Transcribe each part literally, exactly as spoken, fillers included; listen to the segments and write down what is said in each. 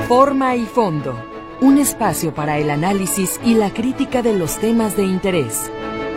Forma y fondo, un espacio para el análisis y la crítica de los temas de interés.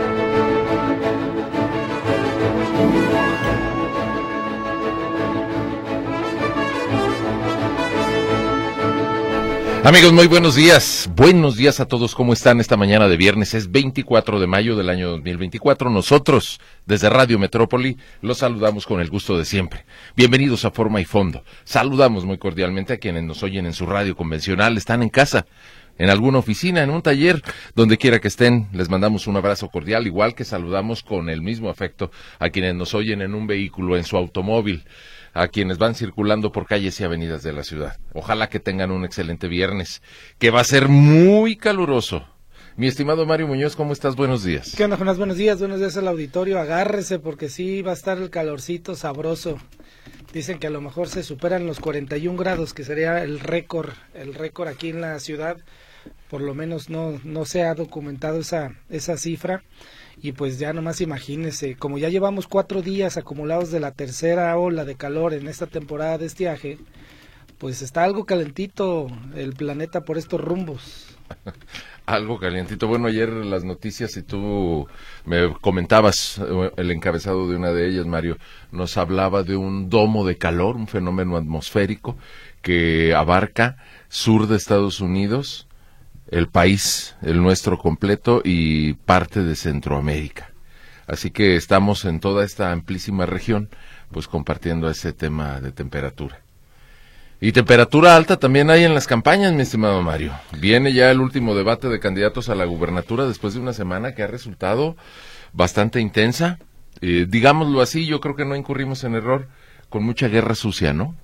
Amigos, muy buenos días. Buenos días a todos. ¿Cómo están esta mañana de viernes? Es veinticuatro de mayo del año dos mil veinticuatro. Nosotros, desde Radio Metrópoli, los saludamos con el gusto de siempre. Bienvenidos a Forma y Fondo. Saludamos muy cordialmente a quienes nos oyen en su radio convencional, están en casa, en alguna oficina, en un taller, donde quiera que estén. Les mandamos un abrazo cordial, igual que saludamos con el mismo afecto a quienes nos oyen en un vehículo, en su automóvil, a quienes van circulando por calles y avenidas de la ciudad. Ojalá que tengan un excelente viernes, que va a ser muy caluroso. Mi estimado Mario Muñoz, ¿cómo estás? Buenos días. ¿Qué onda, Jonás? Buenos días, buenos días al auditorio. Agárrese porque sí va a estar el calorcito sabroso. Dicen que a lo mejor se superan los cuarenta y un grados, que sería el récord, el récord aquí en la ciudad. Por lo menos no, no se ha documentado esa, esa cifra. Y pues ya nomás imagínense, como ya llevamos cuatro días acumulados de la tercera ola de calor en esta temporada de estiaje, pues está algo calentito el planeta por estos rumbos. Algo calientito. Bueno, ayer las noticias, y tú me comentabas el encabezado de una de ellas, Mario, nos hablaba de un domo de calor, un fenómeno atmosférico que abarca sur de Estados Unidos, el país, el nuestro completo, y parte de Centroamérica. Así que estamos en toda esta amplísima región, pues compartiendo ese tema de temperatura. Y temperatura alta también hay en las campañas, mi estimado Mario. Viene ya el último debate de candidatos a la gubernatura después de una semana que ha resultado bastante intensa. Eh, digámoslo así, yo creo que no incurrimos en error, con mucha guerra sucia, ¿no?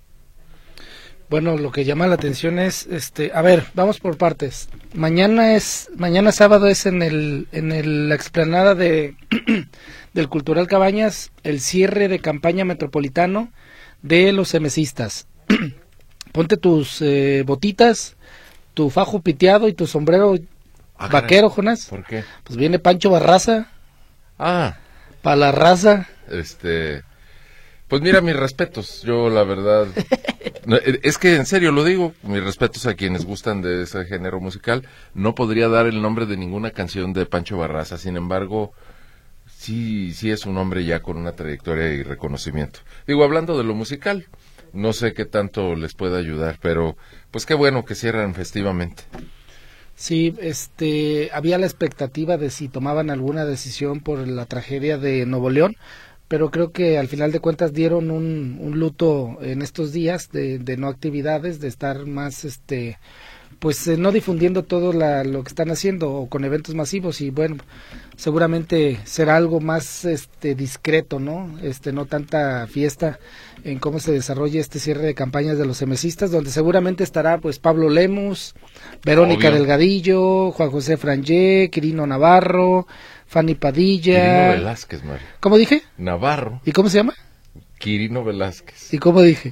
Bueno, lo que llama la atención es, este, a ver, vamos por partes. Mañana es, mañana sábado es en el, en el, la explanada de del Cultural Cabañas, el cierre de campaña metropolitano de los emesistas. Ponte tus eh, botitas, tu fajo piteado y tu sombrero ah, vaquero, Jonás. ¿Por qué? Pues viene Pancho Barraza. Ah. Pa' la raza. Este... Pues mira, mis respetos, yo la verdad, no, es que en serio lo digo, mis respetos a quienes gustan de ese género musical. No podría dar el nombre de ninguna canción de Pancho Barraza, sin embargo, sí, sí es un hombre ya con una trayectoria y reconocimiento. Digo, hablando de lo musical, no sé qué tanto les pueda ayudar, pero pues qué bueno que cierran festivamente. Sí, este, había la expectativa de si tomaban alguna decisión por la tragedia de Nuevo León, pero creo que al final de cuentas dieron un, un luto en estos días de, de no actividades, de estar más, este, pues eh, no difundiendo todo la, lo que están haciendo o con eventos masivos, y bueno, seguramente será algo más, este, discreto, ¿no? Este, no tanta fiesta en cómo se desarrolla este cierre de campañas de los emesistas, donde seguramente estará pues Pablo Lemus, Verónica Obvio. Delgadillo, Juan José Frangé, Quirino Navarro, Fanny Padilla. Quirino Velázquez, Mario. ¿Cómo dije? Navarro. ¿Y cómo se llama? Quirino Velázquez. ¿Y cómo dije?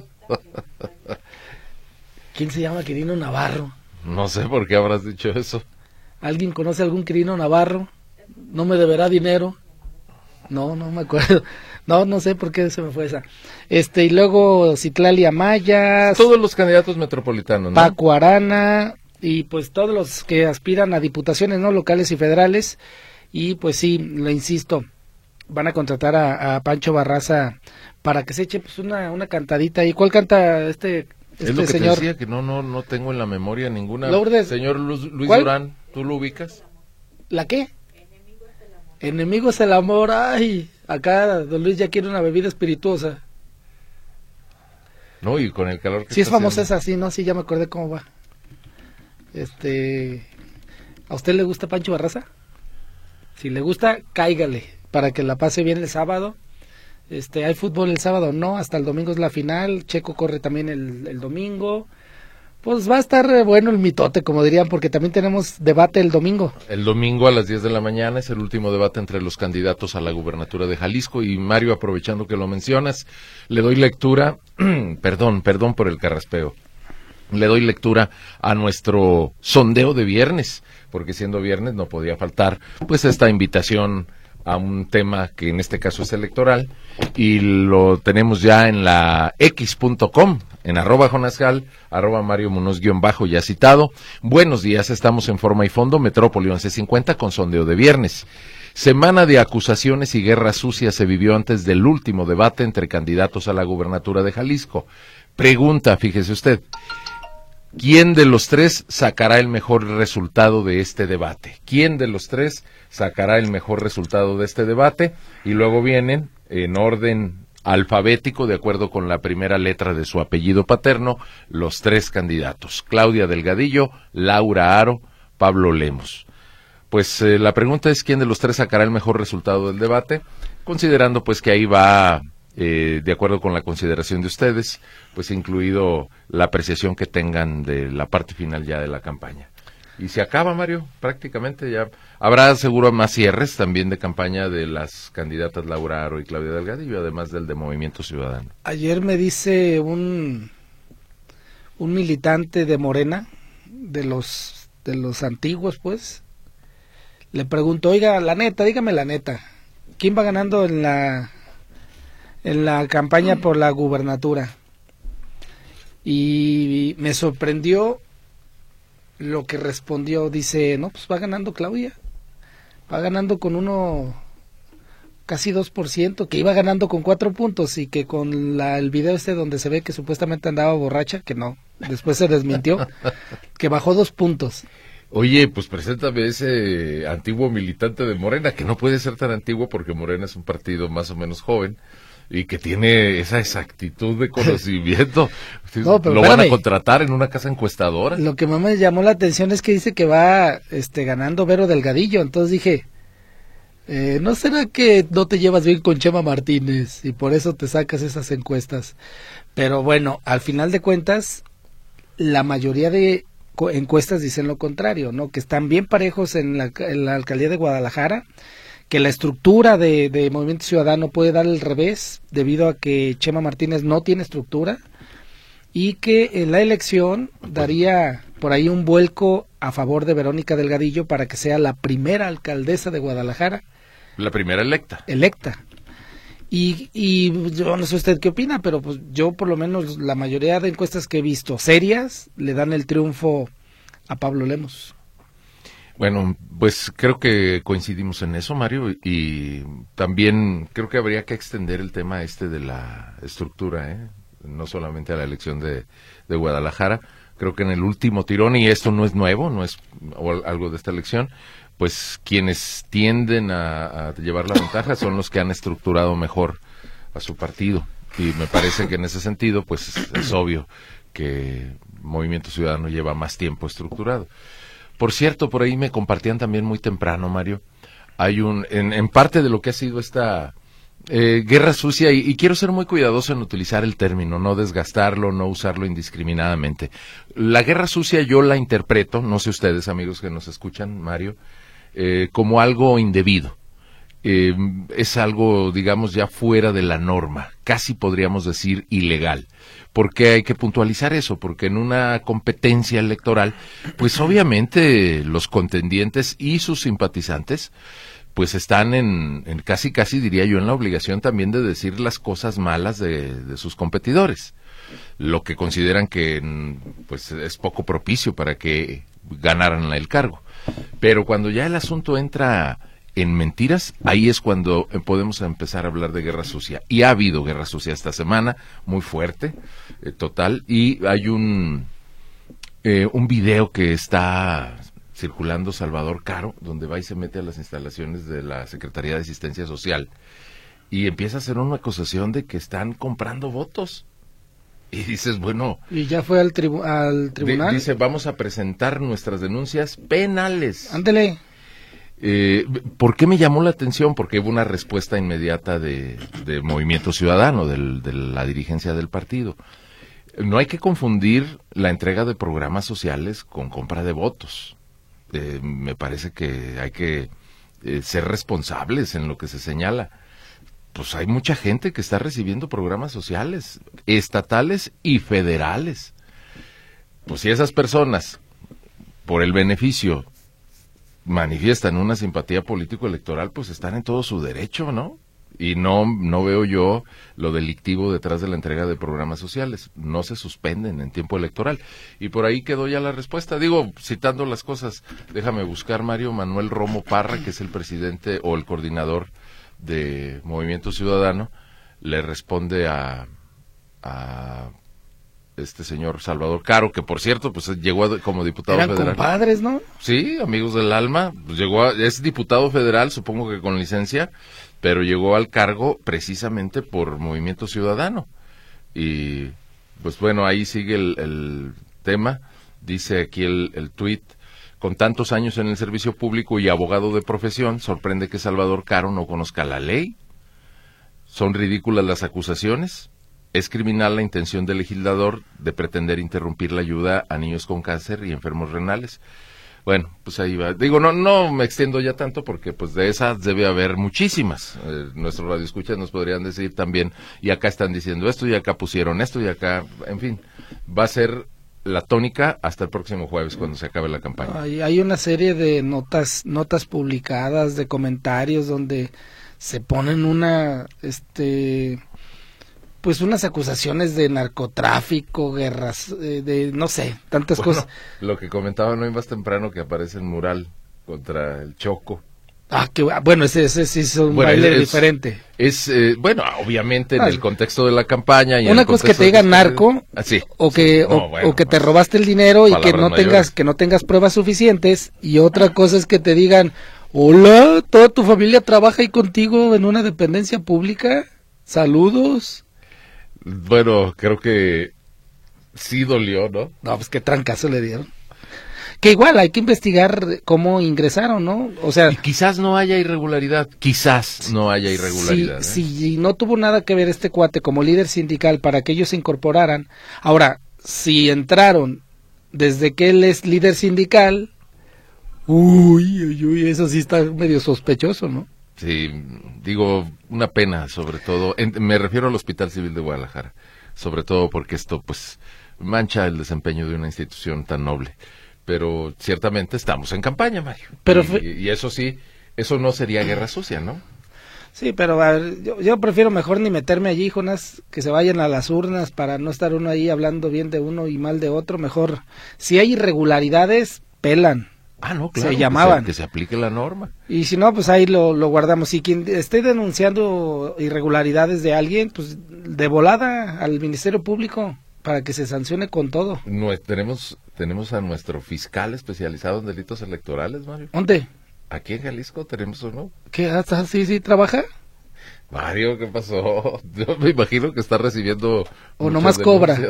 ¿Quién se llama Quirino Navarro? No sé por qué habrás dicho eso. ¿Alguien conoce a algún Quirino Navarro? ¿No me deberá dinero? No, no me acuerdo. No, no sé por qué se me fue esa. Este, y luego Citlali Amaya. Todos los candidatos metropolitanos, ¿no? Paco Arana, y pues todos los que aspiran a diputaciones, ¿no? Locales y federales. Y pues sí, le insisto, van a contratar a, a Pancho Barraza para que se eche pues una, una cantadita. ¿Y cuál canta este, este es lo que señor? Te decía, que no, no, no tengo en la memoria ninguna. Lourdes. Señor Luis, Luis Durán, ¿tú lo ubicas? ¿La qué? Enemigo es el amor. Ay, acá don Luis ya quiere una bebida espirituosa. No, y con el calor que sí está es famosa haciendo. Esa, sí, ¿no? Sí, ya me acordé cómo va. Este, ¿a usted le gusta Pancho Barraza? Si le gusta, cáigale, para que la pase bien el sábado. Este, hay fútbol el sábado, no, hasta el domingo es la final. Checo corre también el, el domingo. Pues va a estar bueno el mitote, como dirían, porque también tenemos debate el domingo. El domingo a las diez de la mañana es el último debate entre los candidatos a la gubernatura de Jalisco. Y Mario, aprovechando que lo mencionas, le doy lectura, perdón, perdón por el carraspeo, le doy lectura a nuestro sondeo de viernes, porque siendo viernes no podía faltar pues esta invitación a un tema que en este caso es electoral, y lo tenemos ya en la x punto com, en arroba jonasgal, arroba Mario Munoz guión bajo, ya citado. Buenos días, estamos en Forma y Fondo, Metrópoli once cincuenta, con sondeo de viernes. Semana de acusaciones y guerra sucia se vivió antes del último debate entre candidatos a la gubernatura de Jalisco. Pregunta, fíjese usted, ¿quién de los tres sacará el mejor resultado de este debate? ¿Quién de los tres sacará el mejor resultado de este debate? Y luego vienen, en orden alfabético, de acuerdo con la primera letra de su apellido paterno, los tres candidatos: Claudia Delgadillo, Laura Aro, Pablo Lemos. Pues eh, la pregunta es quién de los tres sacará el mejor resultado del debate, considerando pues que ahí va, eh, de acuerdo con la consideración de ustedes, pues incluido la apreciación que tengan de la parte final ya de la campaña. Y se acaba, Mario, prácticamente ya. Habrá seguro más cierres también de campaña de las candidatas Laura Aro y Claudia Delgadillo, además del de Movimiento Ciudadano. Ayer me dice un, un militante de Morena, de los, de los antiguos, pues, le pregunto, oiga, la neta, dígame la neta, ¿quién va ganando en la en la campaña por la gubernatura? Y me sorprendió lo que respondió. Dice, no, pues va ganando Claudia, va ganando con uno, casi dos por ciento, que iba ganando con cuatro puntos, y que con la, el video este donde se ve que supuestamente andaba borracha, que no, después se desmintió, que bajó dos puntos. Oye, pues preséntame ese antiguo militante de Morena, que no puede ser tan antiguo porque Morena es un partido más o menos joven y que tiene esa exactitud de conocimiento. No, pero lo espérame, van a contratar en una casa encuestadora. Lo que más me llamó la atención es que dice que va este, ganando Vero Delgadillo. Entonces dije, eh, ¿no será que no te llevas bien con Chema Martínez y por eso te sacas esas encuestas? Pero bueno, al final de cuentas, la mayoría de encuestas dicen lo contrario, ¿no? Que están bien parejos en la, en la alcaldía de Guadalajara, que la estructura de, de Movimiento Ciudadano puede dar el revés debido a que Chema Martínez no tiene estructura, y que en la elección daría por ahí un vuelco a favor de Verónica Delgadillo para que sea la primera alcaldesa de Guadalajara. La primera electa. Electa. Y, y yo no sé usted qué opina, pero pues yo por lo menos la mayoría de encuestas que he visto serias le dan el triunfo a Pablo Lemos. Bueno, pues creo que coincidimos en eso, Mario, y también creo que habría que extender el tema este de la estructura, ¿eh? No solamente a la elección de, de Guadalajara. Creo que en el último tirón, y esto no es nuevo, no es algo de esta elección, pues quienes tienden a, a llevar la ventaja son los que han estructurado mejor a su partido, y me parece que en ese sentido pues es, es obvio que Movimiento Ciudadano lleva más tiempo estructurado. Por cierto, por ahí me compartían también muy temprano, Mario, hay un, en, en parte de lo que ha sido esta eh, guerra sucia, y, y quiero ser muy cuidadoso en utilizar el término, no desgastarlo, no usarlo indiscriminadamente. La guerra sucia yo la interpreto, no sé ustedes, amigos que nos escuchan, Mario, Eh, como algo indebido, eh, es algo, digamos, ya fuera de la norma, casi podríamos decir ilegal. ¿Por qué hay que puntualizar eso? Porque en una competencia electoral, pues obviamente los contendientes y sus simpatizantes, pues están en, en casi, casi diría yo, en la obligación también de decir las cosas malas de, de sus competidores, lo que consideran que pues es poco propicio para que ganaran el cargo. Pero cuando ya el asunto entra en mentiras, ahí es cuando podemos empezar a hablar de guerra sucia. Y ha habido guerra sucia esta semana, muy fuerte, eh, total, y hay un, eh, un video que está circulando, Salvador Caro, donde va y se mete a las instalaciones de la Secretaría de Asistencia Social y empieza a hacer una acusación de que están comprando votos. Y dices, bueno... ¿Y ya fue al, tribu al tribunal? Dice, vamos a presentar nuestras denuncias penales. Ándele. Eh, ¿Por qué me llamó la atención? Porque hubo una respuesta inmediata de, de Movimiento Ciudadano, del, de la dirigencia del partido. No hay que confundir la entrega de programas sociales con compra de votos. Eh, me parece que hay que eh, ser responsables en lo que se señala. Pues hay mucha gente que está recibiendo programas sociales, estatales y federales. Pues si esas personas, por el beneficio, manifiestan una simpatía político-electoral, pues están en todo su derecho, ¿no? Y no, no veo yo lo delictivo detrás de la entrega de programas sociales. No se suspenden en tiempo electoral. Y por ahí quedó ya la respuesta. Digo, citando las cosas, déjame buscar, Mario. Manuel Romo Parra, que es el presidente o el coordinador de Movimiento Ciudadano, le responde a, a este señor Salvador Caro, que por cierto, pues llegó a, como diputado Eran federal. Eran compadres, ¿no? Sí, amigos del alma. Pues llegó a, es diputado federal, supongo que con licencia, pero llegó al cargo precisamente por Movimiento Ciudadano. Y pues bueno, ahí sigue el, el tema. Dice aquí el, el tuit: con tantos años en el servicio público y abogado de profesión, sorprende que Salvador Caro no conozca la ley. Son ridículas las acusaciones. Es criminal la intención del legislador de pretender interrumpir la ayuda a niños con cáncer y enfermos renales. Bueno, pues ahí va. Digo, no no me extiendo ya tanto porque pues de esas debe haber muchísimas. Eh, nuestros radioescuchas nos podrían decir también, y acá están diciendo esto, y acá pusieron esto, y acá, en fin, va a ser la tónica hasta el próximo jueves cuando se acabe la campaña. Hay, hay una serie de notas notas publicadas, de comentarios donde se ponen una, este... pues unas acusaciones de narcotráfico, guerras, eh, de no sé, tantas bueno, cosas. Lo que comentaban hoy más temprano, que aparece en mural contra el Choco. Ah, que bueno, ese, ese sí es un bueno, baile es, diferente. Es, eh, bueno, obviamente en ah, el contexto de la campaña. Y una en cosa es que te digan narco, ah, sí, o que, sí. No, o, bueno, o que te pues, robaste el dinero y que no mayores. tengas, que no tengas pruebas suficientes, y otra cosa es que te digan, hola, toda tu familia trabaja ahí contigo en una dependencia pública, saludos. Bueno, creo que sí dolió, ¿no? No, pues qué trancazo le dieron. Que igual hay que investigar cómo ingresaron, ¿no? O sea, y quizás no haya irregularidad, quizás no haya irregularidad. Si, ¿eh? si no tuvo nada que ver este cuate como líder sindical para que ellos se incorporaran, ahora, si entraron desde que él es líder sindical, uy, uy, uy, eso sí está medio sospechoso, ¿no? Sí, digo, una pena, sobre todo, en, me refiero al Hospital Civil de Guadalajara, sobre todo porque esto, pues, mancha el desempeño de una institución tan noble. Pero ciertamente estamos en campaña, Mario. Pero y, y eso sí, eso no sería guerra sucia, ¿no? Sí, pero a ver, yo, yo prefiero mejor ni meterme allí, Jonás, que se vayan a las urnas para no estar uno ahí hablando bien de uno y mal de otro. Mejor, si hay irregularidades, pelan. Ah, no, claro, se llamaban. Que se, que se aplique la norma. Y si no, pues ahí lo, lo guardamos. Si quien esté denunciando irregularidades de alguien, pues de volada al Ministerio Público para que se sancione con todo. No, tenemos tenemos a nuestro fiscal especializado en delitos electorales, Mario. ¿Dónde? Aquí en Jalisco tenemos uno. ¿Qué? ¿Hasta sí, sí trabaja? Mario, ¿qué pasó? Yo me imagino que está recibiendo o nomás cobra.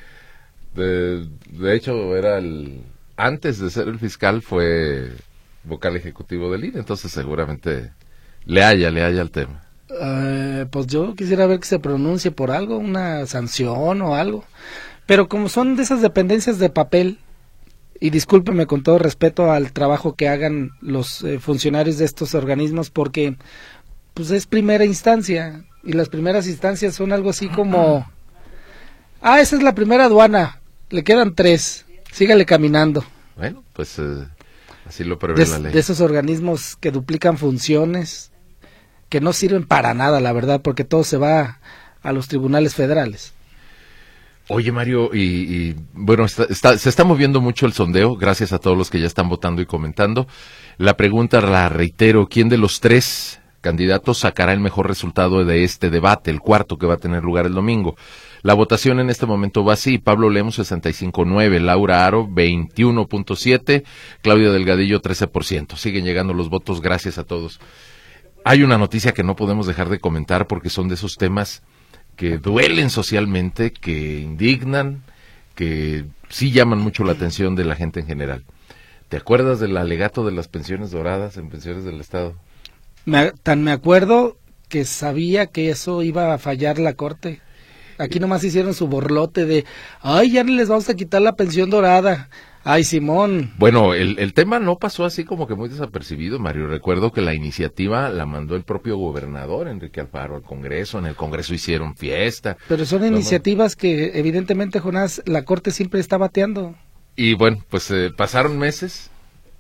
De, de hecho, era el... Antes de ser el fiscal fue vocal ejecutivo del I N E, entonces seguramente le haya, le haya el tema. Uh, pues yo quisiera ver que se pronuncie por algo, una sanción o algo. Pero como son de esas dependencias de papel, y discúlpeme con todo respeto al trabajo que hagan los eh, funcionarios de estos organismos, porque pues es primera instancia, y las primeras instancias son algo así como, ah, esa es la primera aduana, le quedan tres. Sígale caminando. Bueno, pues eh, así lo prevé de, la ley. De esos organismos que duplican funciones, que no sirven para nada, la verdad, porque todo se va a los tribunales federales. Oye, Mario, y, y bueno, está, está, se está moviendo mucho el sondeo, gracias a todos los que ya están votando y comentando. La pregunta la reitero, ¿quién de los tres candidatos sacará el mejor resultado de este debate, el cuarto que va a tener lugar el domingo? La votación en este momento va así: Pablo Lemos sesenta y cinco punto nueve, Laura Aro veintiuno punto siete, Claudia Delgadillo trece por ciento. Siguen llegando los votos, gracias a todos. Hay una noticia que no podemos dejar de comentar porque son de esos temas que duelen socialmente, que indignan, que sí llaman mucho la atención de la gente en general. ¿Te acuerdas del alegato de las pensiones doradas en pensiones del Estado? Me, tan me acuerdo que sabía que eso iba a fallar la Corte. Aquí nomás hicieron su borlote de, ay, ya les vamos a quitar la pensión dorada. Ay, Simón. Bueno, el, el tema no pasó así como que muy desapercibido, Mario. Recuerdo que la iniciativa la mandó el propio gobernador, Enrique Alfaro, al Congreso. En el Congreso hicieron fiesta. Pero son iniciativas que, evidentemente, Jonás, la Corte siempre está bateando. Y bueno, pues eh, pasaron meses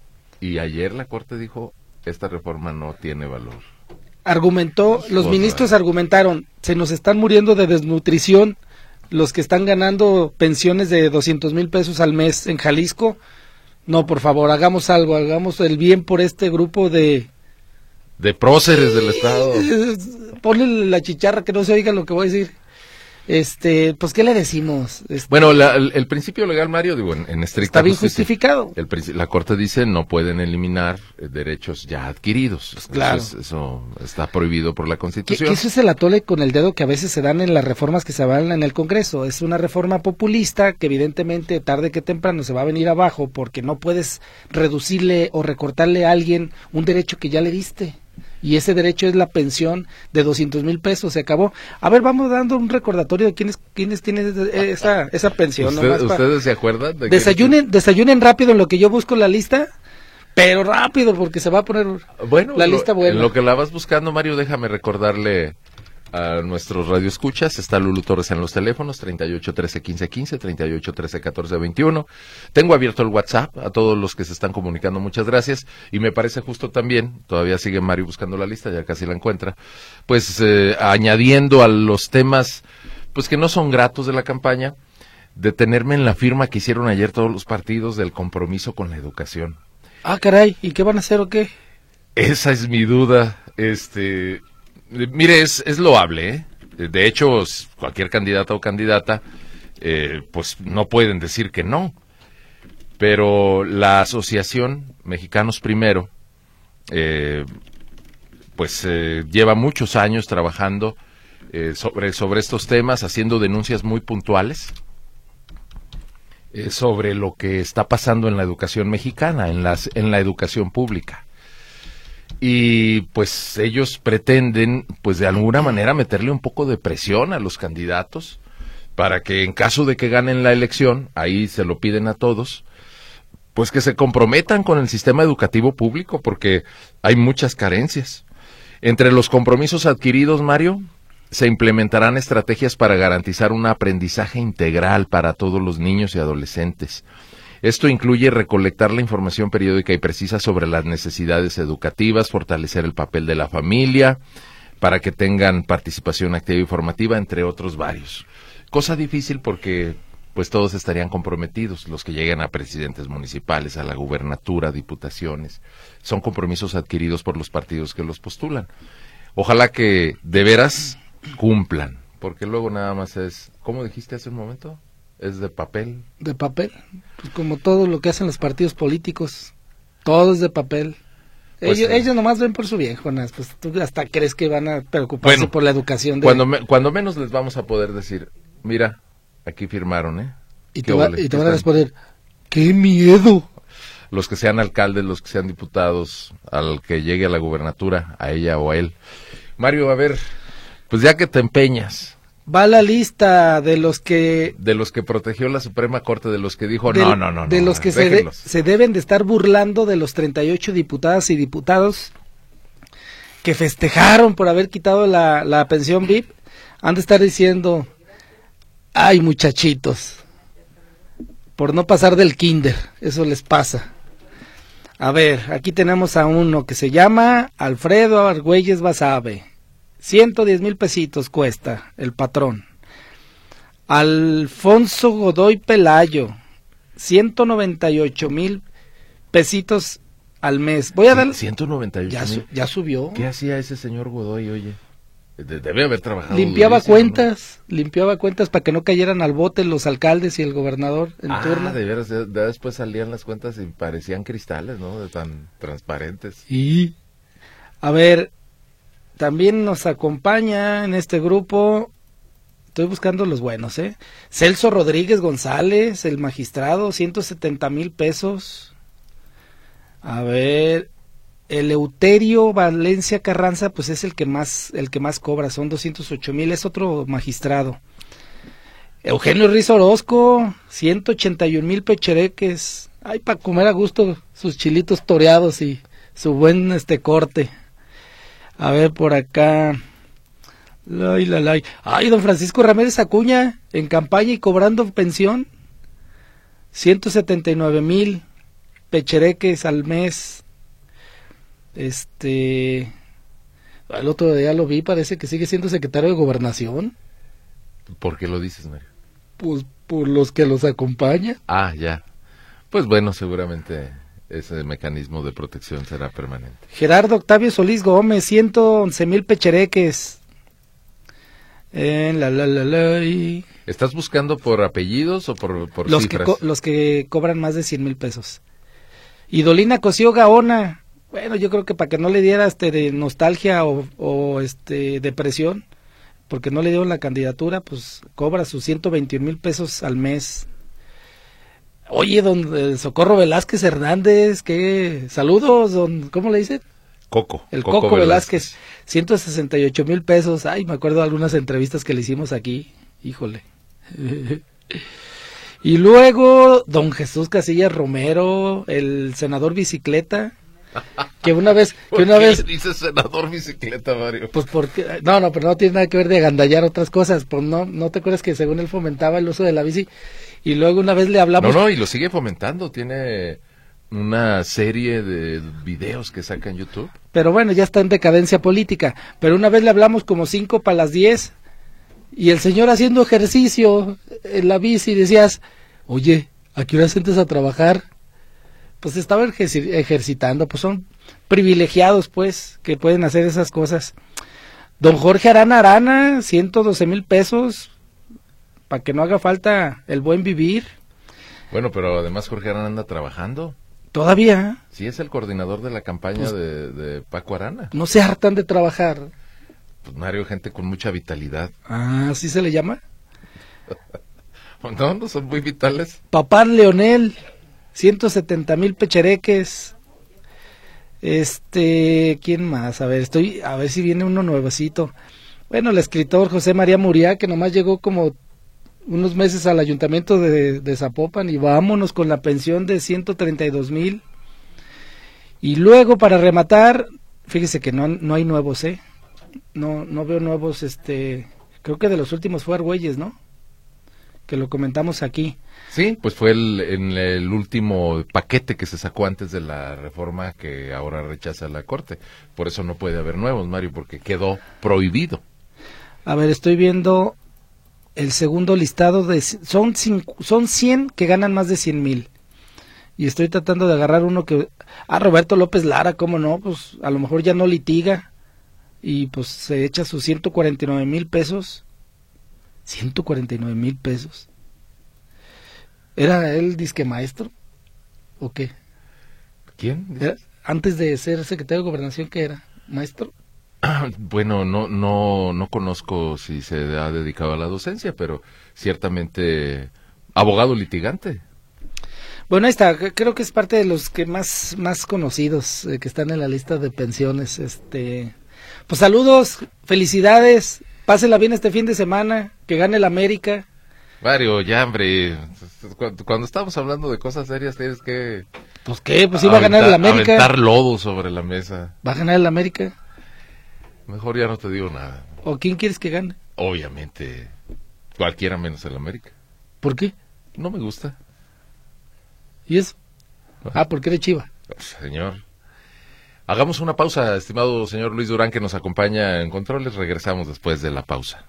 y ayer la Corte dijo, esta reforma no tiene valor. Argumentó, los ministros argumentaron, se nos están muriendo de desnutrición los que están ganando pensiones de doscientos mil pesos al mes en Jalisco. No, por favor, hagamos algo, hagamos el bien por este grupo de... De próceres del Estado. Ponle la chicharra que no se oiga lo que voy a decir. Este, pues, ¿qué le decimos? Este, bueno, la, el, el principio legal, Mario, digo, en, en estricta está bien justicia, justificado. El, la Corte dice no pueden eliminar eh, derechos ya adquiridos. Pues claro. Eso, es, eso está prohibido por la Constitución. Que, que eso es el atole con el dedo que a veces se dan en las reformas que se van en el Congreso. Es una reforma populista que evidentemente tarde que temprano se va a venir abajo porque no puedes reducirle o recortarle a alguien un derecho que ya le diste. Y ese derecho es la pensión de doscientos mil pesos, se acabó. A ver, vamos dando un recordatorio de quiénes quiénes tienen esa esa pensión. ¿Usted, ¿Ustedes se acuerdan? De desayunen, que... desayunen rápido en lo que yo busco la lista, pero rápido porque se va a poner bueno, la lo, lista buena. En lo que la vas buscando, Mario, déjame recordarle a nuestros radioescuchas, está Lulu Torres en los teléfonos, treinta y ocho, trece, quince, quince, treinta y ocho, trece, catorce, veintiuno. Tengo abierto el WhatsApp a todos los que se están comunicando, muchas gracias. Y me parece justo también, todavía sigue Mario buscando la lista, ya casi la encuentra, pues eh, añadiendo a los temas, pues que no son gratos de la campaña, detenerme en la firma que hicieron ayer todos los partidos del compromiso con la educación. Ah, caray, ¿y qué van a hacer o qué? Esa es mi duda, este... Mire, es, es loable, ¿eh? De hecho, cualquier candidata o candidata, eh, pues no pueden decir que no. Pero la Asociación Mexicanos Primero, eh, pues eh, lleva muchos años trabajando eh, sobre, sobre estos temas, haciendo denuncias muy puntuales eh, sobre lo que está pasando en la educación mexicana, en, las, en la educación pública. Y pues ellos pretenden, pues de alguna manera meterle un poco de presión a los candidatos para que en caso de que ganen la elección, ahí se lo piden a todos, pues que se comprometan con el sistema educativo público porque hay muchas carencias. Entre los compromisos adquiridos, Mario, se implementarán estrategias para garantizar un aprendizaje integral para todos los niños y adolescentes. Esto incluye recolectar la información periódica y precisa sobre las necesidades educativas, fortalecer el papel de la familia, para que tengan participación activa y formativa, entre otros varios. Cosa difícil porque pues todos estarían comprometidos, los que lleguen a presidentes municipales, a la gubernatura, diputaciones. Son compromisos adquiridos por los partidos que los postulan. Ojalá que de veras cumplan, porque luego nada más es, ¿cómo dijiste hace un momento? ¿Es de papel? De papel, pues como todo lo que hacen los partidos políticos, todo es de papel. Pues ellos, sí. ellos nomás ven por su bien, Jonás, pues tú hasta crees que van a preocuparse bueno, por la educación. De... Cuando, me, cuando menos les vamos a poder decir, mira, aquí firmaron, ¿eh? Y te, va, y te van a responder, ¡qué miedo! Los que sean alcaldes, los que sean diputados, al que llegue a la gubernatura, a ella o a él. Mario, a ver, pues ya que te empeñas... Va la lista de los que... De los que protegió la Suprema Corte, de los que dijo, de, no, no, no. De no, los que se, de, se deben de estar burlando de los treinta y ocho diputadas y diputados que festejaron por haber quitado la, la pensión V I P. Han de estar diciendo, ay muchachitos, por no pasar del kinder, eso les pasa. A ver, aquí tenemos a uno que se llama Alfredo Argüelles Basabe. ciento diez mil pesitos cuesta el patrón. Alfonso Godoy Pelayo, ciento noventa y ocho mil pesitos al mes. Voy a dar... ciento noventa y ocho ya, su, ya subió. ¿Qué hacía ese señor Godoy, oye? Debe haber trabajado. Limpiaba cuentas, ¿no? limpiaba cuentas para que no cayeran al bote los alcaldes y el gobernador en ah, turno. de veras, de, de después salían las cuentas y parecían cristales, ¿no? De tan transparentes. Y, a ver... También nos acompaña en este grupo, estoy buscando los buenos, ¿eh? Celso Rodríguez González, el magistrado, ciento setenta mil pesos. A ver, Eleuterio Valencia Carranza, pues es el que más, el que más cobra, son doscientos ocho mil, es otro magistrado. Eugenio Ruiz Orozco, ciento ochenta y un mil pechereques. Ay, para comer a gusto sus chilitos toreados y su buen este corte. A ver, por acá. Ay, la, la. Ay, don Francisco Ramírez Acuña, en campaña y cobrando pensión. ciento setenta y nueve mil pechereques al mes. Este, el otro día lo vi, parece que sigue siendo secretario de Gobernación. ¿Por qué lo dices, Mario? Pues por los que los acompañan. Ah, ya. Pues bueno, seguramente ese mecanismo de protección será permanente. Gerardo Octavio Solís Gómez, ciento once mil pechereques. En la, la, la, la, y... ¿Estás buscando por apellidos o por, por los cifras? Que co los que cobran más de cien mil pesos. Y Dolina Cosío Gaona, bueno, yo creo que para que no le diera este de nostalgia o, o este depresión, porque no le dieron la candidatura, pues cobra sus ciento veintiún mil pesos al mes. Oye, don eh, Socorro Velázquez Hernández, qué saludos, don, ¿cómo le dicen? Coco. El Coco, Coco Velázquez, Velázquez, ciento sesenta y ocho mil pesos. Ay, me acuerdo de algunas entrevistas que le hicimos aquí, híjole. Y luego don Jesús Casillas Romero, el senador bicicleta, que una vez, que una ¿Por qué vez dice senador bicicleta, Mario? Pues porque, no, no, pero no tiene nada que ver de agandallar otras cosas, pues no, no te acuerdas que según él fomentaba el uso de la bici, y luego una vez le hablamos. No, no, y lo sigue fomentando, tiene una serie de videos que saca en YouTube. Pero bueno, ya está en decadencia política, pero una vez le hablamos como cinco para las diez, y el señor haciendo ejercicio en la bici, decías, oye, ¿a qué horas entras a trabajar? Pues estaba ejercitando, pues son privilegiados, pues, que pueden hacer esas cosas. Don Jorge Arana Arana, ciento doce mil pesos, para que no haga falta el buen vivir. Bueno, pero además Jorge Arana anda trabajando. ¿Todavía? Sí, es el coordinador de la campaña pues, de, de Paco Arana. No se hartan de trabajar. Pues Mario, gente con mucha vitalidad. Ah, ¿así se le llama? No, no son muy vitales. Papá Leonel, ciento setenta mil pechereques. Este, ¿quién más? A ver, estoy, a ver si viene uno nuevecito. Bueno, el escritor José María Muriá, que nomás llegó como unos meses al ayuntamiento de, de Zapopan, y vámonos con la pensión de ciento treinta y dos mil. Y luego, para rematar, fíjese que no, no hay nuevos, ¿eh? No, no veo nuevos, este, creo que de los últimos fue Argüelles, ¿no? Que lo comentamos aquí. Sí, pues fue el, en el último paquete que se sacó antes de la reforma que ahora rechaza la Corte. Por eso no puede haber nuevos, Mario, porque quedó prohibido. A ver, estoy viendo el segundo listado de son cinco, son cien que ganan más de cien mil. Y estoy tratando de agarrar uno que ah, Roberto López Lara, cómo no, pues a lo mejor ya no litiga y pues se echa sus ciento cuarenta y nueve mil pesos. ciento cuarenta y nueve mil pesos. ¿Era él disque maestro? ¿O qué? ¿Quién? ¿Era, antes de ser secretario de Gobernación, qué era? ¿Maestro? Bueno, no, no, no conozco si se ha dedicado a la docencia, pero ciertamente abogado litigante. Bueno, ahí está, creo que es parte de los que más, más conocidos, eh, que están en la lista de pensiones. Este, pues saludos, felicidades, pásela bien este fin de semana, que gane el América. Mario, ya hombre, cuando, cuando estamos hablando de cosas serias tienes que... Pues qué, pues iba a ganar el América. Aventar lodo sobre la mesa. ¿Va a ganar el América? Mejor ya no te digo nada. ¿O quién quieres que gane? Obviamente, cualquiera menos el América. ¿Por qué? No me gusta. ¿Y eso? Ah, porque eres Chiva. Señor. Hagamos una pausa, estimado señor Luis Durán, que nos acompaña en controles. Regresamos después de la pausa.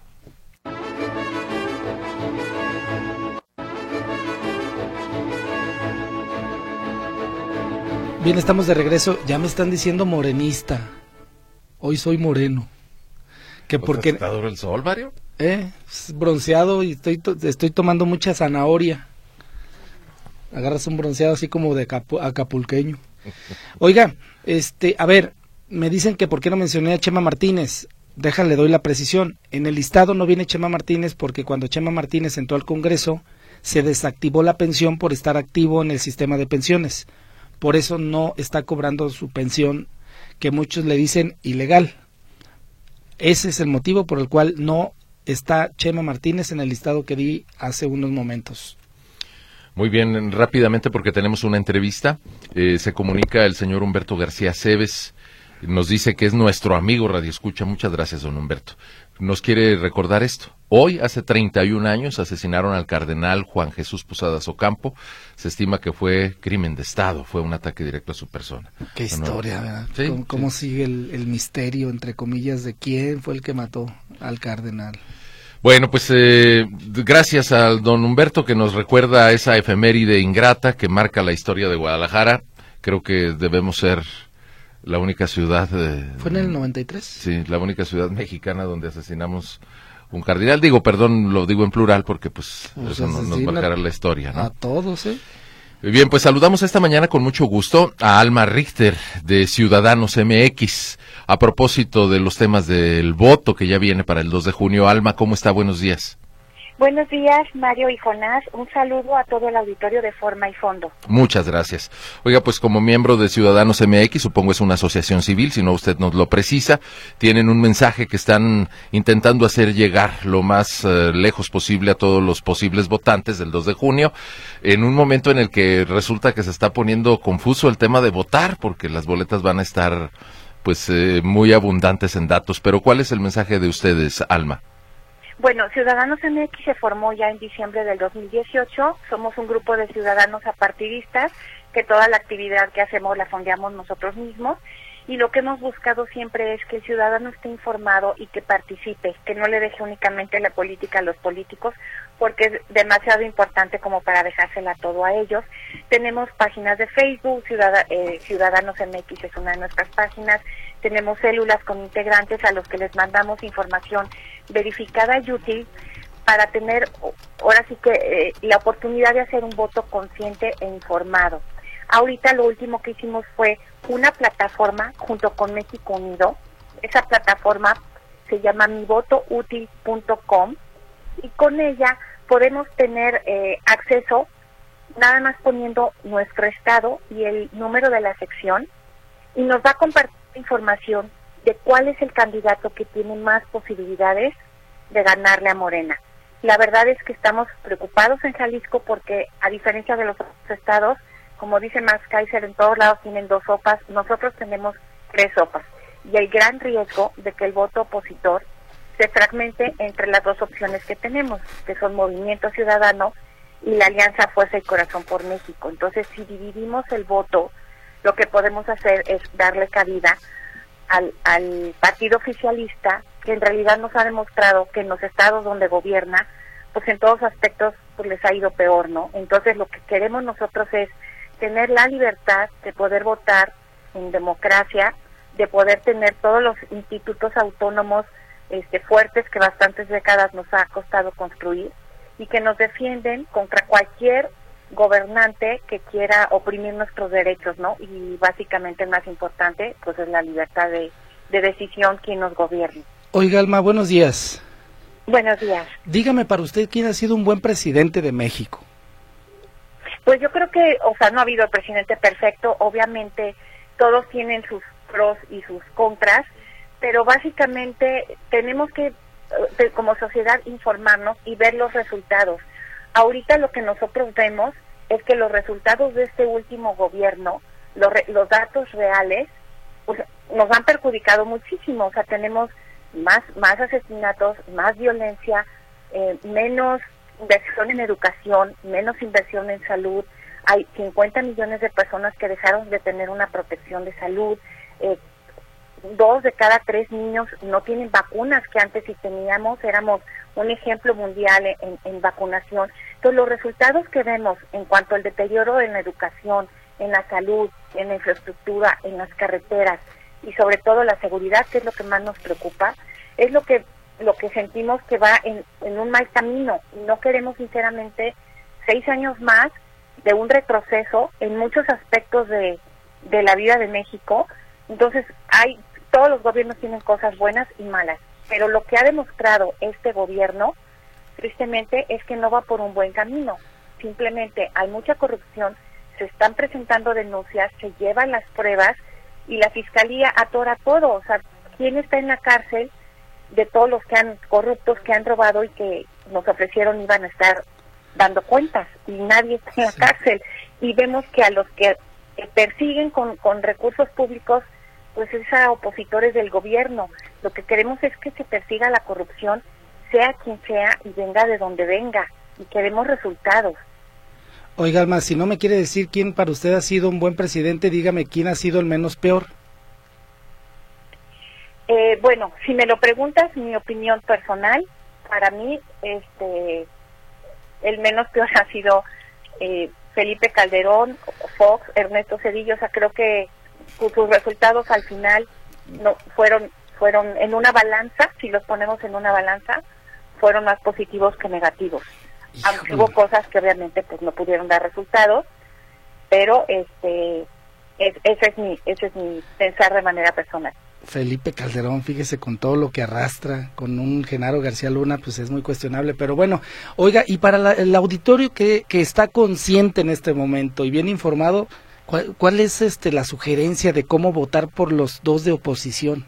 Bien, estamos de regreso. Ya me están diciendo morenista. Hoy soy moreno. Que porque ¿Está duro el sol, Mario? Eh, bronceado y estoy to estoy tomando mucha zanahoria. Agarras un bronceado así como de acapu acapulqueño. Oiga, este, a ver, me dicen que por qué no mencioné a Chema Martínez. Déjale, doy la precisión. En el listado no viene Chema Martínez porque cuando Chema Martínez entró al Congreso se desactivó la pensión por estar activo en el sistema de pensiones. Por eso no está cobrando su pensión, que muchos le dicen ilegal. Ese es el motivo por el cual no está Chema Martínez en el listado que di hace unos momentos. Muy bien, rápidamente porque tenemos una entrevista. Eh, se comunica el señor Humberto García Cebes. Nos dice que es nuestro amigo radioescucha. Muchas gracias, don Humberto. nos quiere recordar esto. Hoy, hace treinta y un años, asesinaron al cardenal Juan Jesús Posadas Ocampo. Se estima que fue crimen de Estado, fue un ataque directo a su persona. Qué Bueno, historia, ¿verdad? ¿sí? ¿Cómo, cómo Sí. sigue el, el misterio, entre comillas, de quién fue el que mató al cardenal? Bueno, pues eh, gracias al don Humberto que nos recuerda esa efeméride ingrata que marca la historia de Guadalajara. Creo que debemos ser la única ciudad... Eh, ¿Fue en el noventa y tres? Sí, la única ciudad mexicana donde asesinamos un cardenal. Digo, perdón, lo digo en plural porque pues, Pues eso no, nos asesina marcará la historia, ¿no? A todos, ¿eh? Bien, pues saludamos esta mañana con mucho gusto a Alma Richter de Ciudadanos M X a propósito de los temas del voto que ya viene para el dos de junio. Alma, ¿cómo está? Buenos días. Buenos días, Mario y Jonás. Un saludo a todo el auditorio de Forma y Fondo. Muchas gracias. Oiga, pues como miembro de Ciudadanos M X, supongo es una asociación civil, si no usted nos lo precisa, tienen un mensaje que están intentando hacer llegar lo más eh, lejos posible a todos los posibles votantes del dos de junio, en un momento en el que resulta que se está poniendo confuso el tema de votar, porque las boletas van a estar pues eh, muy abundantes en datos. Pero ¿cuál es el mensaje de ustedes, Alma? Bueno, Ciudadanos M X se formó ya en diciembre del dos mil dieciocho. Somos un grupo de ciudadanos apartidistas que toda la actividad que hacemos la fondeamos nosotros mismos. Y lo que hemos buscado siempre es que el ciudadano esté informado y que participe, que no le deje únicamente la política a los políticos, porque es demasiado importante como para dejársela todo a ellos. Tenemos páginas de Facebook, Ciudad eh, Ciudadanos M X es una de nuestras páginas. Tenemos células con integrantes a los que les mandamos información verificada y útil para tener, ahora sí que, eh, la oportunidad de hacer un voto consciente e informado. Ahorita lo último que hicimos fue una plataforma junto con México Unido. Esa plataforma se llama mi voto útil punto com y con ella podemos tener eh, acceso nada más poniendo nuestro estado y el número de la sección, y nos va a compartir información de cuál es el candidato que tiene más posibilidades de ganarle a Morena. La verdad es que estamos preocupados en Jalisco porque, a diferencia de los otros estados, como dice Max Kaiser, en todos lados tienen dos sopas, nosotros tenemos tres sopas, y el gran riesgo de que el voto opositor se fragmente entre las dos opciones que tenemos, que son Movimiento Ciudadano y la Alianza Fuerza y Corazón por México. Entonces, si dividimos el voto, lo que podemos hacer es darle cabida al, al partido oficialista, que en realidad nos ha demostrado que en los estados donde gobierna, pues en todos aspectos pues les ha ido peor, ¿no? Entonces, lo que queremos nosotros es tener la libertad de poder votar en democracia, de poder tener todos los institutos autónomos este, fuertes que bastantes décadas nos ha costado construir y que nos defienden contra cualquier gobernante que quiera oprimir nuestros derechos, ¿no? Y básicamente el más importante, pues es la libertad de, de decisión quien nos gobierne. Oiga, Alma, buenos días. Buenos días. Dígame para usted quién ha sido un buen presidente de México. Pues yo creo que, o sea, no ha habido presidente perfecto, obviamente todos tienen sus pros y sus contras, pero básicamente tenemos que, como sociedad, informarnos y ver los resultados. Ahorita lo que nosotros vemos es que los resultados de este último gobierno, los, re, los datos reales, pues, nos han perjudicado muchísimo. O sea, tenemos más, más asesinatos, más violencia, eh, menos inversión en educación, menos inversión en salud. Hay cincuenta millones de personas que dejaron de tener una protección de salud. Eh, dos de cada tres niños no tienen vacunas, que antes sí teníamos, éramos un ejemplo mundial en, en vacunación. Entonces, los resultados que vemos en cuanto al deterioro en la educación, en la salud, en la infraestructura, en las carreteras y sobre todo la seguridad, que es lo que más nos preocupa, es lo que lo que sentimos que va en, en un mal camino. No queremos, sinceramente, seis años más de un retroceso en muchos aspectos de, de la vida de México. Entonces, hay todos los gobiernos tienen cosas buenas y malas, pero lo que ha demostrado este gobierno, tristemente, es que no va por un buen camino. Simplemente hay mucha corrupción, se están presentando denuncias, se llevan las pruebas y la fiscalía atora todo. O sea, ¿quién está en la cárcel de todos los que han corruptos, que han robado y que nos ofrecieron iban a estar dando cuentas? Y nadie está en la cárcel. Y vemos que a los que persiguen con, con recursos públicos, pues es a opositores del gobierno. Lo que queremos es que se persiga la corrupción, sea quien sea y venga de donde venga, y queremos resultados. Oiga, Alma, si no me quiere decir quién para usted ha sido un buen presidente, dígame quién ha sido el menos peor. Eh, bueno, si me lo preguntas, mi opinión personal, para mí, este, el menos peor ha sido eh, Felipe Calderón, Fox, Ernesto Zedillo. O sea, creo que sus resultados al final no fueron fueron en una balanza, si los ponemos en una balanza, fueron más positivos que negativos. Híjole. Aunque hubo cosas que obviamente pues no pudieron dar resultados, pero este es, ese es mi ese es mi pensar de manera personal. Felipe Calderón, fíjese, con todo lo que arrastra, con un Genaro García Luna, pues es muy cuestionable, pero bueno, oiga, y para la, el auditorio que, que está consciente en este momento y bien informado, ¿cuál, cuál es este la sugerencia de cómo votar por los dos de oposición?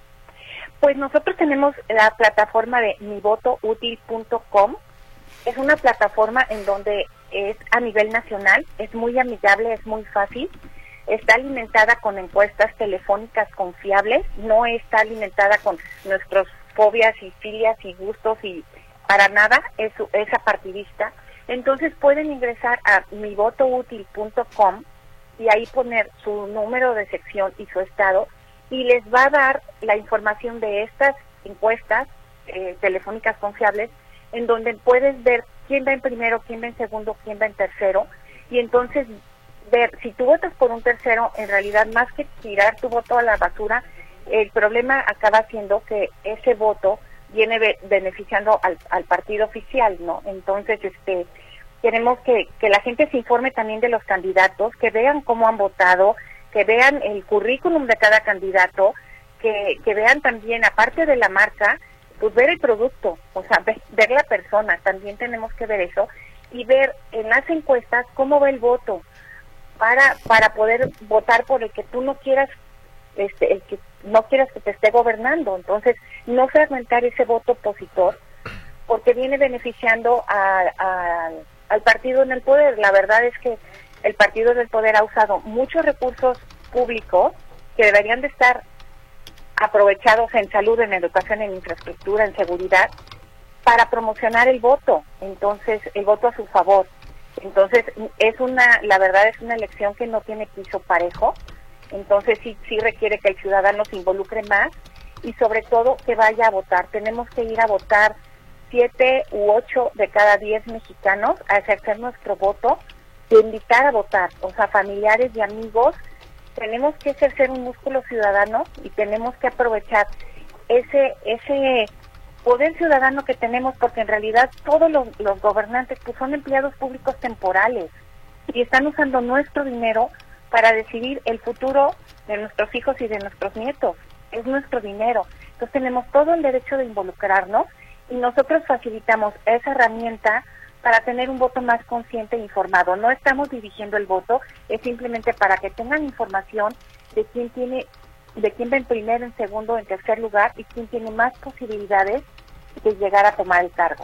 Pues nosotros tenemos la plataforma de mi voto útil punto com, es una plataforma en donde es a nivel nacional, es muy amigable, es muy fácil. Está alimentada con encuestas telefónicas confiables, no está alimentada con nuestras fobias y filias y gustos y para nada es, es apartidista. Entonces pueden ingresar a mi voto útil punto com y ahí poner su número de sección y su estado y les va a dar la información de estas encuestas eh, telefónicas confiables en donde puedes ver quién va en primero, quién va en segundo, quién va en tercero y entonces ver, si tú votas por un tercero, en realidad más que tirar tu voto a la basura, el problema acaba siendo que ese voto viene be beneficiando al, al partido oficial, ¿no? Entonces, este, queremos que, que la gente se informe también de los candidatos, que vean cómo han votado, que vean el currículum de cada candidato, que, que vean también, aparte de la marca, pues ver el producto, o sea, ver, ver la persona, también tenemos que ver eso, y ver en las encuestas cómo va el voto, para para poder votar por el que tú no quieras, este el que no quieras que te esté gobernando. Entonces, no fragmentar ese voto opositor, porque viene beneficiando a, a, al partido en el poder. La verdad es que el partido del poder ha usado muchos recursos públicos que deberían de estar aprovechados en salud, en educación, en infraestructura, en seguridad, para promocionar el voto. Entonces, el voto a su favor. Entonces, es una, la verdad es una elección que no tiene piso parejo, entonces sí, sí requiere que el ciudadano se involucre más y sobre todo que vaya a votar. Tenemos que ir a votar siete u ocho de cada diez mexicanos a ejercer nuestro voto e invitar a votar, o sea, familiares y amigos. Tenemos que ejercer un músculo ciudadano y tenemos que aprovechar ese, ese poder ciudadano que tenemos, porque en realidad todos los, los gobernantes pues son empleados públicos temporales y están usando nuestro dinero para decidir el futuro de nuestros hijos y de nuestros nietos. Es nuestro dinero. Entonces tenemos todo el derecho de involucrarnos y nosotros facilitamos esa herramienta para tener un voto más consciente e informado. No estamos dirigiendo el voto, es simplemente para que tengan información de quién tiene de quién va en primero, en segundo, en tercer lugar y quién tiene más posibilidades de llegar a tomar el cargo.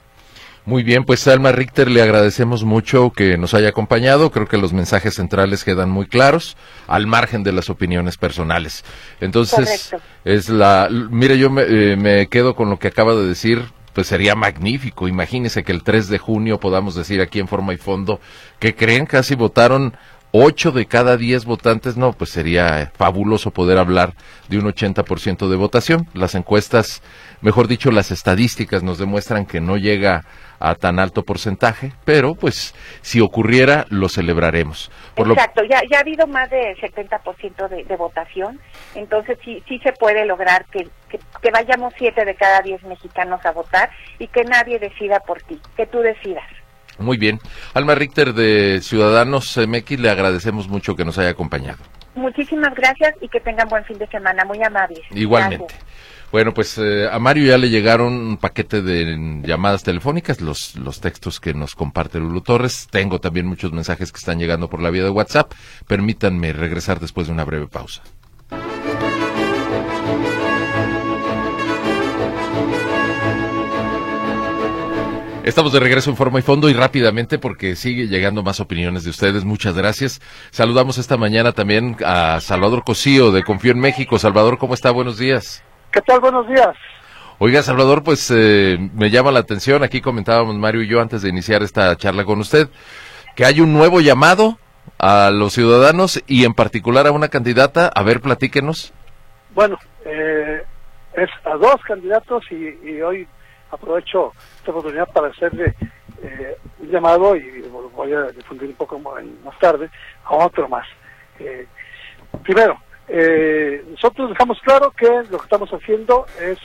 Muy bien, pues Alma Richter, le agradecemos mucho que nos haya acompañado. Creo que los mensajes centrales quedan muy claros, al margen de las opiniones personales. Entonces, correcto. Es la, mire, yo me, eh, me quedo con lo que acaba de decir. Pues sería magnífico. Imagínese que el tres de junio podamos decir aquí en Forma y Fondo que creen, casi votaron ocho de cada diez votantes. No, pues sería fabuloso poder hablar de un ochenta por ciento de votación. Las encuestas, mejor dicho, las estadísticas nos demuestran que no llega a tan alto porcentaje, pero pues si ocurriera, lo celebraremos. Por Exacto, lo... ya, ya ha habido más del setenta por ciento de, de votación, entonces sí, sí se puede lograr que, que, que vayamos siete de cada diez mexicanos a votar y que nadie decida por ti, que tú decidas. Muy bien. Alma Richter de Ciudadanos M X, le agradecemos mucho que nos haya acompañado. Muchísimas gracias y que tengan buen fin de semana, muy amables. Igualmente. Gracias. Bueno, pues eh, a Mario ya le llegaron un paquete de llamadas telefónicas, los los textos que nos comparte Lulu Torres. Tengo también muchos mensajes que están llegando por la vía de WhatsApp. Permítanme regresar después de una breve pausa. Estamos de regreso en Forma y Fondo y rápidamente porque sigue llegando más opiniones de ustedes. Muchas gracias. Saludamos esta mañana también a Salvador Cosío de Confío en México. Salvador, ¿cómo está? Buenos días. ¿Qué tal? Buenos días. Oiga, Salvador, pues eh, me llama la atención, aquí comentábamos Mario y yo antes de iniciar esta charla con usted, que hay un nuevo llamado a los ciudadanos y en particular a una candidata. A ver, platíquenos. Bueno, eh, es a dos candidatos y, y hoy aprovecho esta oportunidad para hacerle eh, un llamado y voy a difundir un poco más tarde a otro más. Eh, primero, eh, nosotros dejamos claro que lo que estamos haciendo es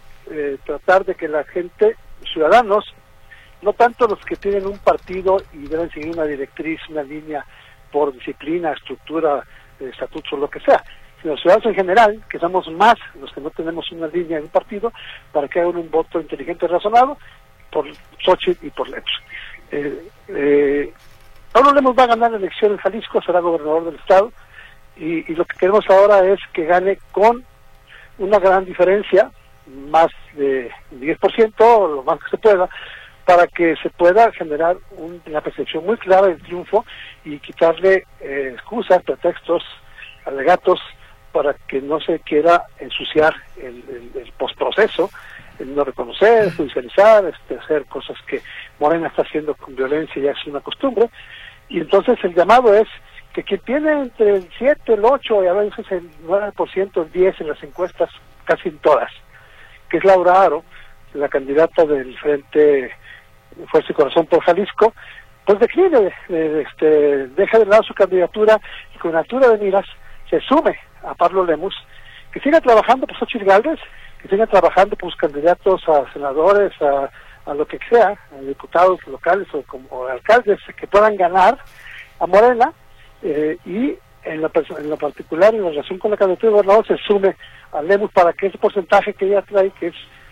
eh, tratar de que la gente, ciudadanos, no tanto los que tienen un partido y deben seguir una directriz, una línea por disciplina, estructura, eh, estatutos o lo que sea, sino los ciudadanos en general, que somos más los que no tenemos una línea en un partido, para que hagan un voto inteligente y razonado por Xochitl y por Lemus. Eh, eh, Pablo Lemus va a ganar la elección en Jalisco, será gobernador del estado, y, y lo que queremos ahora es que gane con una gran diferencia, más de diez por ciento, lo más que se pueda, para que se pueda generar un, una percepción muy clara del triunfo y quitarle eh, excusas, pretextos, alegatos, para que no se quiera ensuciar el, el, el postproceso, el no reconocer, judicializar, este, hacer cosas que Morena está haciendo con violencia, ya es una costumbre. Y entonces el llamado es que quien tiene entre el siete, el ocho y a veces el nueve por ciento, el diez por ciento en las encuestas, casi en todas, que es Laura Aro, la candidata del Frente Fuerza y Corazón por Jalisco, pues decline, eh, este, deja de lado su candidatura y con altura de miras se sume a Pablo Lemus, que siga trabajando por Xochitl Gálvez, que siga trabajando por sus candidatos a senadores, a, a lo que sea, a diputados locales o como alcaldes que puedan ganar a Morena, eh, y en lo, en lo particular, en relación con la candidatura de gobernador, se sume a Lemus para que ese porcentaje que ella trae, que es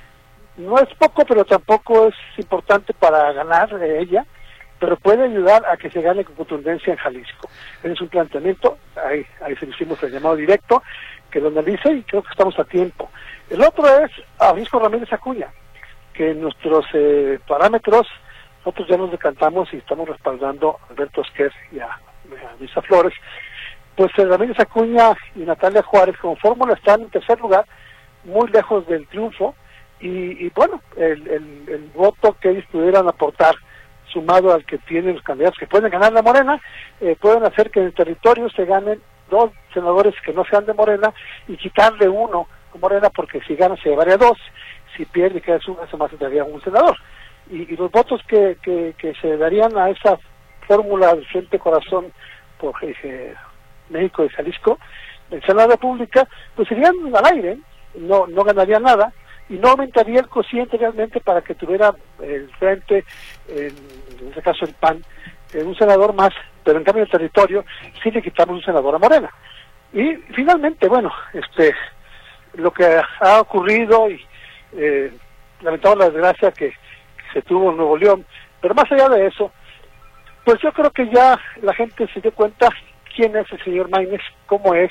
no es poco, pero tampoco es importante para ganar eh, ella, pero puede ayudar a que se gane con contundencia en Jalisco. Ese es un planteamiento, ahí, ahí se le hicimos el llamado directo, que lo analice y creo que estamos a tiempo. El otro es a Francisco Ramírez Acuña, que en nuestros eh, parámetros, nosotros ya nos decantamos y estamos respaldando a Alberto Esquer y a, a Luisa Flores. Pues eh, Ramírez Acuña y Natalia Juárez como fórmula están en tercer lugar, muy lejos del triunfo, y, y bueno, el, el, el voto que ellos pudieran aportar, sumado al que tienen los candidatos que pueden ganar la Morena, eh, pueden hacer que en el territorio se ganen dos senadores que no sean de Morena y quitarle uno a Morena, porque si gana se llevaría dos, si pierde queda uno, se más se daría un senador. Y, y los votos que, que, que se darían a esa fórmula del Frente Corazón por eh, México y Jalisco, en la República, pues serían al aire, no, no ganaría nada, y no aumentaría el cociente realmente para que tuviera el Frente, en, en este caso el P A N, eh, un senador más, pero en cambio el territorio sí le quitamos un senador a Morena. Y finalmente, bueno, este lo que ha ocurrido y eh, lamentamos la desgracia que, que se tuvo en Nuevo León, pero más allá de eso, pues yo creo que ya la gente se dio cuenta quién es el señor Maínez, cómo es,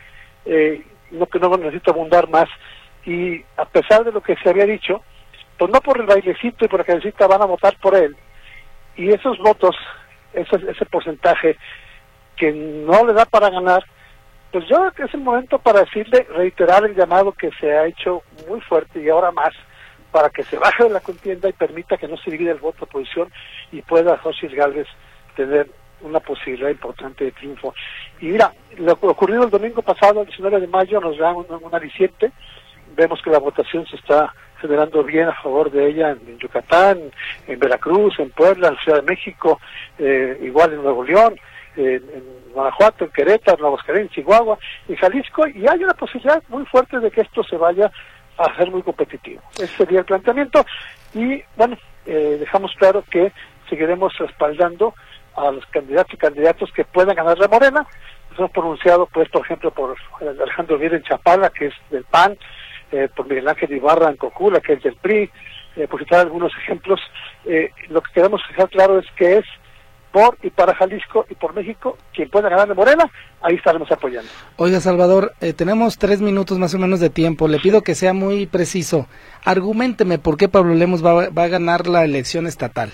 eh, no que no necesito abundar más, y a pesar de lo que se había dicho, pues no por el bailecito y por la canecita van a votar por él, y esos votos, ese, ese porcentaje que no le da para ganar, pues yo creo que es el momento para decirle, reiterar el llamado que se ha hecho muy fuerte y ahora más, para que se baje de la contienda y permita que no se divida el voto de oposición y pueda Xochitl Gálvez tener una posibilidad importante de triunfo. Y mira, lo ocurrido el domingo pasado, el diecinueve de mayo, nos da un, un aliciente. Vemos que la votación se está generando bien a favor de ella en, en Yucatán, en Veracruz, en Puebla, en Ciudad de México, eh, igual en Nuevo León, eh, en Guanajuato, en Querétaro, en Aguascalientes, en Chihuahua, en Jalisco, y hay una posibilidad muy fuerte de que esto se vaya a ser muy competitivo. Ese sería el planteamiento, y bueno, eh, dejamos claro que seguiremos respaldando a los candidatos y candidatos que puedan ganar la Morena. Nos hemos pronunciado, pues, por ejemplo, por Alejandro Mier en Chapala, que es del P A N, eh, por Miguel Ángel Ibarra en Cocula, que es del P R I, eh, por citar algunos ejemplos. Eh, lo que queremos dejar claro es que es por y para Jalisco y por México, quien pueda ganar de Morena, ahí estaremos apoyando. Oiga, Salvador, eh, tenemos tres minutos más o menos de tiempo, le pido que sea muy preciso. Arguménteme por qué Pablo Lemus va, va a ganar la elección estatal.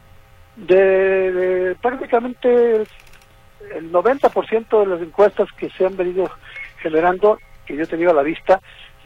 De, de prácticamente el noventa por ciento de las encuestas que se han venido generando, que yo he tenido a la vista,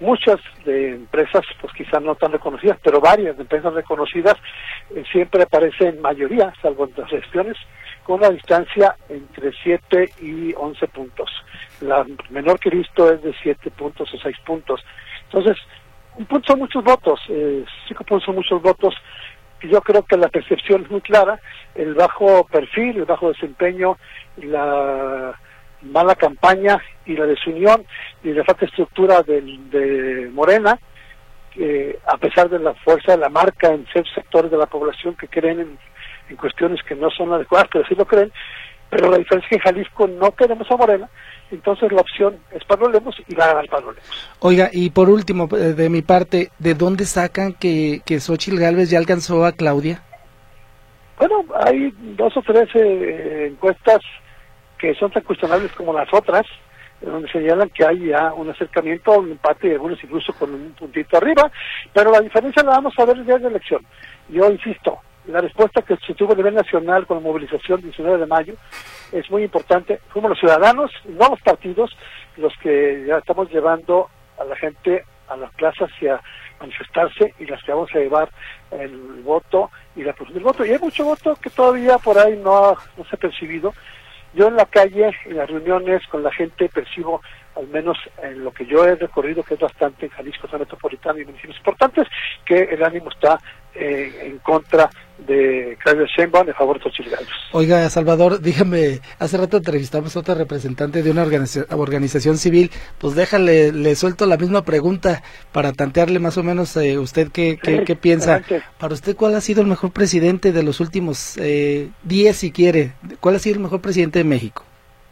muchas de empresas, pues quizás no tan reconocidas, pero varias de empresas reconocidas eh, siempre aparecen en mayoría, salvo en las gestiones, con una distancia entre siete y once puntos. La menor que he visto es de siete puntos o seis puntos. Entonces, un punto son muchos votos, eh, cinco puntos son muchos votos, y yo creo que la percepción es muy clara, el bajo perfil, el bajo desempeño, la mala campaña y la desunión y la falta de estructura de, de Morena, que a pesar de la fuerza de la marca en ciertos sectores de la población que creen en, en cuestiones que no son adecuadas, pero sí lo creen, pero la diferencia es que en Jalisco no queremos a Morena, entonces la opción es Pablo Lemos y va a ganar Pablo Lemos. Oiga, y por último, de mi parte, ¿de dónde sacan que, que Xóchitl Gálvez ya alcanzó a Claudia? Bueno, hay dos o tres eh, encuestas que son tan cuestionables como las otras, donde señalan que hay ya un acercamiento, un empate, y algunos incluso con un puntito arriba, pero la diferencia la vamos a ver el día de la elección. Yo insisto, la respuesta que se tuvo a nivel nacional con la movilización del diecinueve de mayo es muy importante. Fuimos los ciudadanos, no los partidos, los que ya estamos llevando a la gente a las plazas y a manifestarse, y las que vamos a llevar el voto y la producción del voto. Y hay mucho voto que todavía por ahí no, no se ha percibido. Yo en la calle, en las reuniones con la gente, percibo, al menos en lo que yo he recorrido, que es bastante en Jalisco, zona metropolitana y municipios importantes, que el ánimo está eh, en contra de Claudia Sheinbaum, en favor de Xóchitl Gálvez. Oiga, Salvador, dígame, hace rato entrevistamos a otra representante de una organiza- organización civil, pues déjale, le suelto la misma pregunta para tantearle más o menos eh, usted qué, qué, Sí, qué piensa. adelante. Para usted, ¿cuál ha sido el mejor presidente de los últimos eh, diez, si quiere? ¿Cuál ha sido el mejor presidente de México?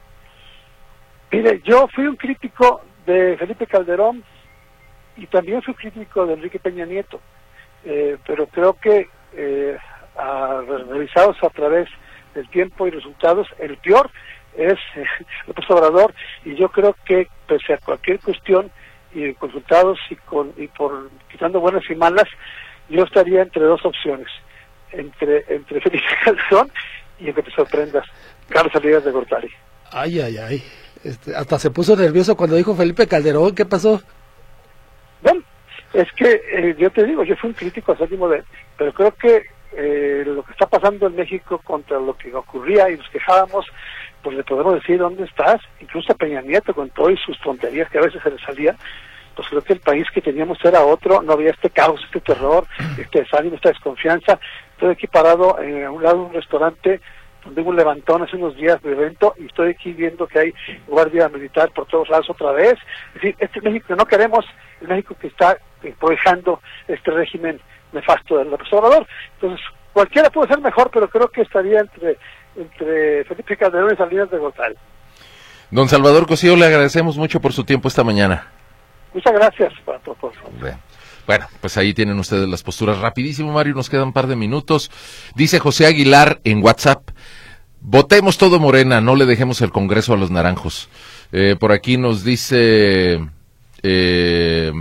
Mire, yo fui un crítico de Felipe Calderón y también fui crítico de Enrique Peña Nieto, eh, pero creo que eh, a, revisados a través del tiempo y resultados, el peor es eh, López Obrador, y yo creo que pese a cualquier cuestión y con resultados y con y por quitando buenas y malas, yo estaría entre dos opciones, entre entre Felipe Calderón y, aunque te sorprendas, Carlos Salinas de Gortari. Ay, ay, ay. Este, hasta se puso nervioso cuando dijo Felipe Calderón. ¿Qué pasó? Bueno, es que eh, yo te digo, yo fui un crítico acérrimo de él, pero creo que eh, lo que está pasando en México contra lo que ocurría y nos quejábamos, pues le podemos decir dónde estás, incluso a Peña Nieto con todas sus tonterías que a veces se le salían, pues creo que el país que teníamos era otro, no había este caos, este terror, este desánimo, esta desconfianza. Estoy aquí parado eh, a un lado de un restaurante donde hubo un levantón hace unos días de evento y estoy aquí viendo que hay guardia militar por todos lados otra vez. Es decir, este México que no queremos, el México que está eh, proyectando este régimen nefasto del López Obrador. Entonces, cualquiera puede ser mejor, pero creo que estaría entre entre Felipe Calderón y Salinas de Gortari. Don Salvador Cosío, le agradecemos mucho por su tiempo esta mañana. Muchas gracias para todo. Por favor. Bueno, pues ahí tienen ustedes las posturas. Rapidísimo, Mario, nos quedan un par de minutos. Dice José Aguilar en WhatsApp: votemos todo Morena, no le dejemos el Congreso a los naranjos. Eh, por aquí nos dice eh,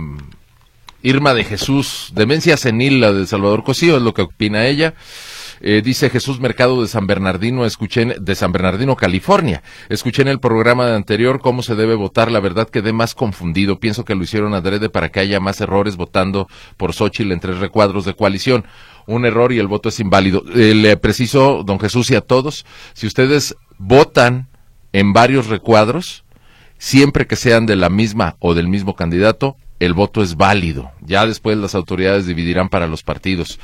Irma de Jesús, demencia senil la de Salvador Cosío, es lo que opina ella. Eh, dice Jesús Mercado de San Bernardino, escuché en, de San Bernardino, California. Escuché en el programa anterior cómo se debe votar, la verdad quedé más confundido. Pienso que lo hicieron adrede para que haya más errores votando por Xóchitl en tres recuadros de coalición. Un error y el voto es inválido. Eh, le preciso, don Jesús, y a todos, si ustedes votan en varios recuadros, siempre que sean de la misma o del mismo candidato, el voto es válido. Ya después las autoridades dividirán para los partidos.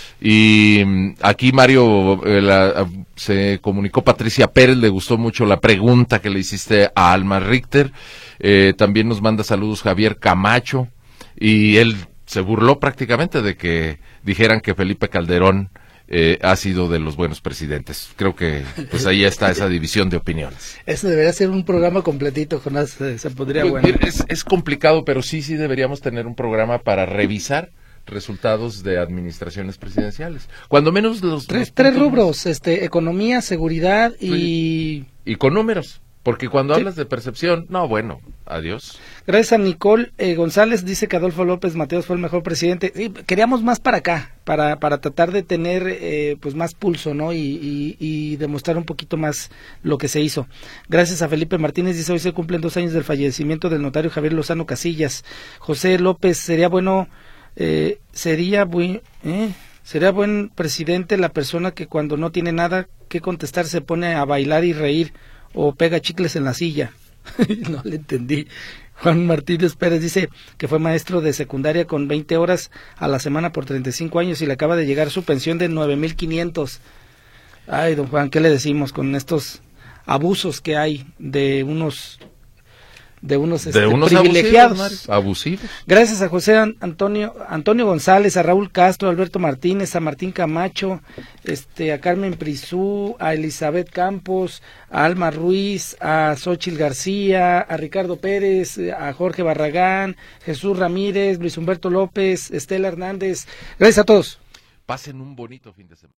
Y aquí Mario eh, la, se comunicó Patricia Pérez, le gustó mucho la pregunta que le hiciste a Alma Richter. Eh, también nos manda saludos Javier Camacho, y él se burló prácticamente de que dijeran que Felipe Calderón eh, ha sido de los buenos presidentes. Creo que pues ahí está esa división de opiniones. Eso debería ser un programa completito, Jonás, eh, se pondría Pues, bueno. es, es complicado, pero sí, sí deberíamos tener un programa para revisar resultados de administraciones presidenciales. Cuando menos los Tres, los tres puntos rubros, este, economía, seguridad y... y con números. Porque cuando Sí. hablas de percepción, no, bueno, adiós. Gracias a Nicole eh, González, dice que Adolfo López Mateos fue el mejor presidente. Sí, queríamos más para acá, para para tratar de tener eh, pues más pulso, ¿no? Y, y, y demostrar un poquito más lo que se hizo. Gracias a Felipe Martínez, dice, hoy se cumplen dos años del fallecimiento del notario Javier Lozano Casillas. José López, sería bueno, eh, sería buen, eh, sería buen presidente la persona que cuando no tiene nada que contestar se pone a bailar y reír o pega chicles en la silla. No le entendí. Juan Martínez Pérez dice que fue maestro de secundaria con veinte horas a la semana por treinta y cinco años y le acaba de llegar su pensión de nueve mil quinientos. Ay, don Juan, ¿qué le decimos con estos abusos que hay de unos de unos, este, De unos privilegiados? abusivos, Mario, abusivos. Gracias a José Antonio Antonio González, a Raúl Castro, a Alberto Martínez, a Martín Camacho, este, a Carmen Prisú, a Elizabeth Campos, a Alma Ruiz, a Xóchitl García, a Ricardo Pérez, a Jorge Barragán, Jesús Ramírez, Luis Humberto López, Estela Hernández. Gracias a todos. Pasen un bonito fin de semana.